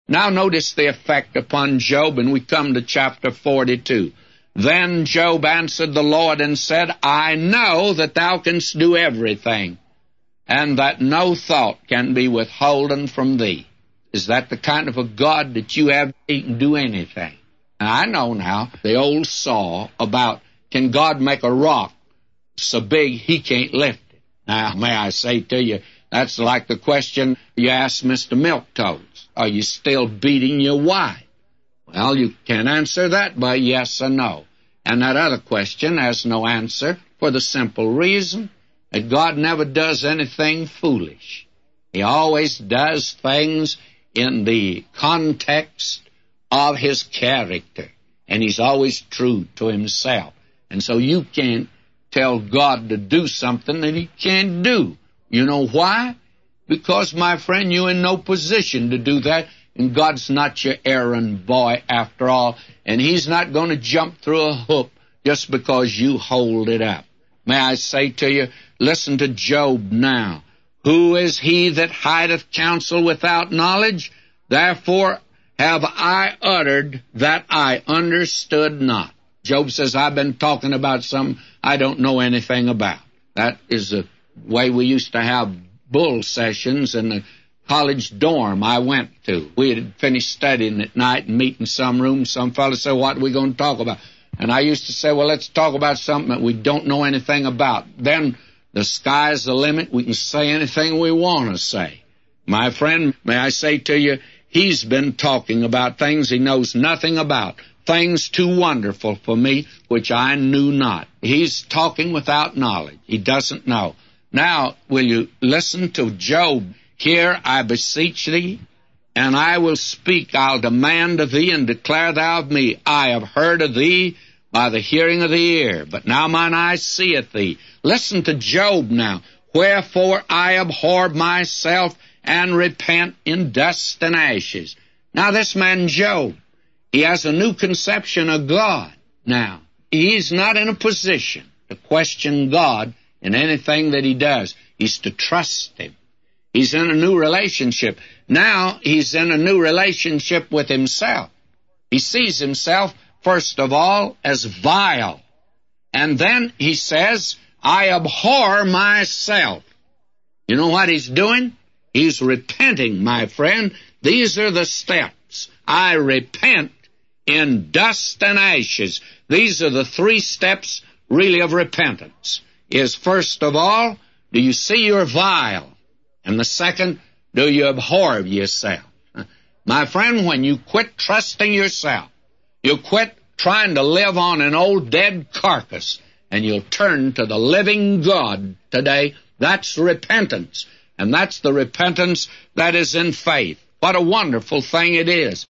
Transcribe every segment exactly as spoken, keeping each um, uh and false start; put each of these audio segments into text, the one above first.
Now notice the effect upon Job, and we come to chapter forty-two. Then Job answered the Lord and said, I know that thou canst do everything, and that no thought can be withholden from thee. Is that the kind of a God that you have? He can do anything. Now, I know now the old saw about, can God make a rock so big he can't lift it? Now, may I say to you, that's like the question you asked Mister Milquetoast. Are you still beating your wife? Well, you can't answer that by yes or no. And that other question has no answer for the simple reason that God never does anything foolish. He always does things in the context of his character, and he's always true to himself. And so you can't tell God to do something that he can't do. You know why? Because, my friend, you're in no position to do that, and God's not your errand boy after all, and he's not going to jump through a hoop just because you hold it up. May I say to you, listen to Job now. Who is he that hideth counsel without knowledge? Therefore have I uttered that I understood not. Job says, I've been talking about something I don't know anything about. That is the way we used to have bull sessions in the college dorm I went to. We had finished studying at night and meet in some room. Some fellow said, what are we going to talk about? And I used to say, well, let's talk about something that we don't know anything about. Then the sky's the limit. We can say anything we want to say. My friend, may I say to you, he's been talking about things he knows nothing about, things too wonderful for me, which I knew not. He's talking without knowledge. He doesn't know. Now, will you listen to Job? Hear, I beseech thee, and I will speak. I'll demand of thee, and declare thou of me. I have heard of thee by the hearing of the ear, but now mine eye seeth thee. Listen to Job now. Wherefore I abhor myself, and repent in dust and ashes. Now this man Job, he has a new conception of God. Now, he's not in a position to question God in anything that he does. He's to trust him. He's in a new relationship. Now he's in a new relationship with himself. He sees himself, first of all, as vile. And then he says, I abhor myself. You know what he's doing? He's repenting, my friend. These are the steps. I repent in dust and ashes. These are the three steps, really, of repentance. Is, first of all, do you see you're vile? And the second, do you abhor yourself? My friend, when you quit trusting yourself, you quit trying to live on an old dead carcass, and you'll turn to the living God today, that's repentance. And that's the repentance that is in faith. What a wonderful thing it is.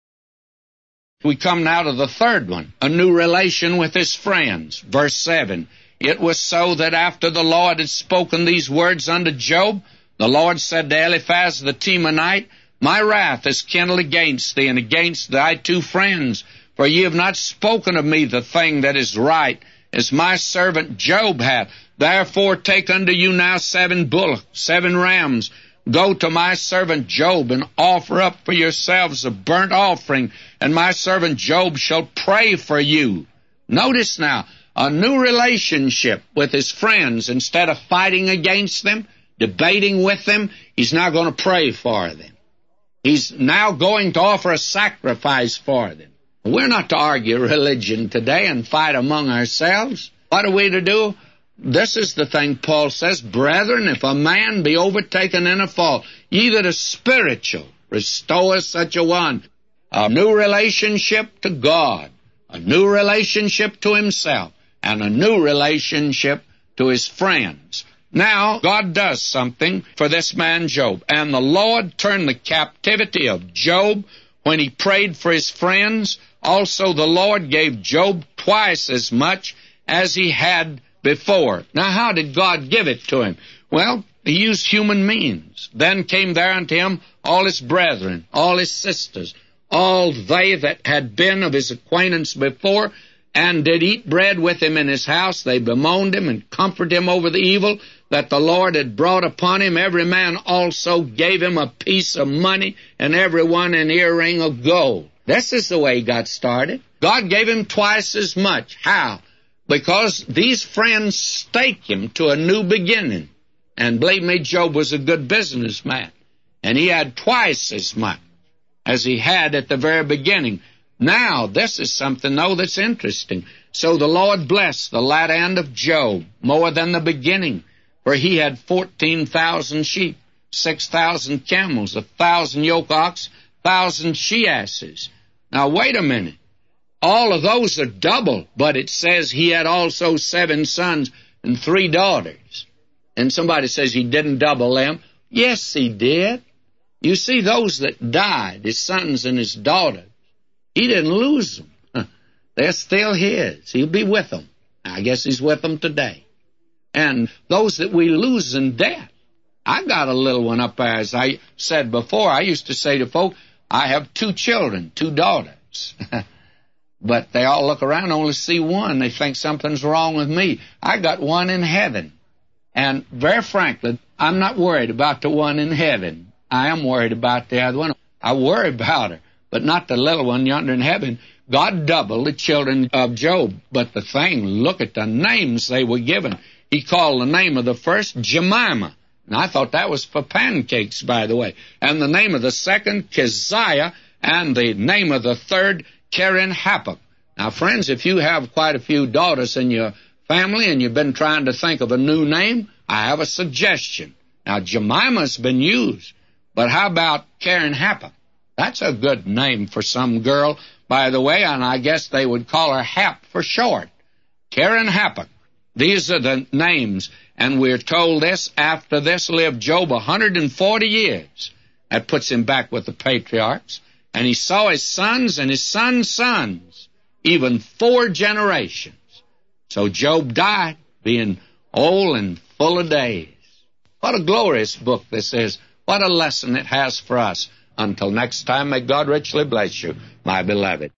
We come now to the third one, a new relation with his friends. Verse seven, it was so that after the Lord had spoken these words unto Job, the Lord said to Eliphaz the Temanite, my wrath is kindled against thee and against thy two friends, for ye have not spoken of me the thing that is right, as my servant Job hath. Therefore take unto you now seven bullocks, seven rams. Go to my servant Job, and offer up for yourselves a burnt offering, and my servant Job shall pray for you. Notice now, a new relationship with his friends. Instead of fighting against them, debating with them, he's now going to pray for them. He's now going to offer a sacrifice for them. We're not to argue religion today and fight among ourselves. What are we to do? This is the thing Paul says, brethren, if a man be overtaken in a fault, ye that are spiritual, restore such a one. A new relationship to God, a new relationship to himself, and a new relationship to his friends. Now, God does something for this man Job, and the Lord turned the captivity of Job when he prayed for his friends. Also, the Lord gave Job twice as much as he had before. Now, how did God give it to him? Well, he used human means. Then came there unto him all his brethren, all his sisters, all they that had been of his acquaintance before, and did eat bread with him in his house. They bemoaned him and comforted him over the evil that the Lord had brought upon him, every man also gave him a piece of money, and every one an earring of gold. This is the way he got started. God gave him twice as much. How? Because these friends staked him to a new beginning. And believe me, Job was a good businessman. And he had twice as much as he had at the very beginning. Now, this is something, though, that's interesting. So the Lord blessed the latter end of Job more than the beginning, for he had fourteen thousand sheep, six thousand camels, a thousand yoke ox, thousand she-asses. Now, wait a minute. All of those are double, but it says he had also seven sons and three daughters. And somebody says he didn't double them. Yes, he did. You see, those that died, his sons and his daughters, he didn't lose them. They're still his. He'll be with them. I guess he's with them today. And those that we lose in death, I got a little one up there. As I said before, I used to say to folk, I have two children, two daughters. But they all look around and only see one. They think something's wrong with me. I got one in heaven. And very frankly, I'm not worried about the one in heaven. I am worried about the other one. I worry about her, but not the little one yonder in heaven. God doubled the children of Job. But the thing, look at the names they were given. He called the name of the first Jemima. And I thought that was for pancakes, by the way. And the name of the second, Keziah. And the name of the third, Keren-Happuch. Now, friends, if you have quite a few daughters in your family and you've been trying to think of a new name, I have a suggestion. Now, Jemima's been used, but how about Keren-Happuch? That's a good name for some girl, by the way, and I guess they would call her Hap for short. Keren-Happuch. These are the names, and we're told this, after this lived Job one hundred forty years. That puts him back with the patriarchs. And he saw his sons and his sons' sons, even four generations. So Job died, being old and full of days. What a glorious book this is. What a lesson it has for us. Until next time, may God richly bless you, my beloved.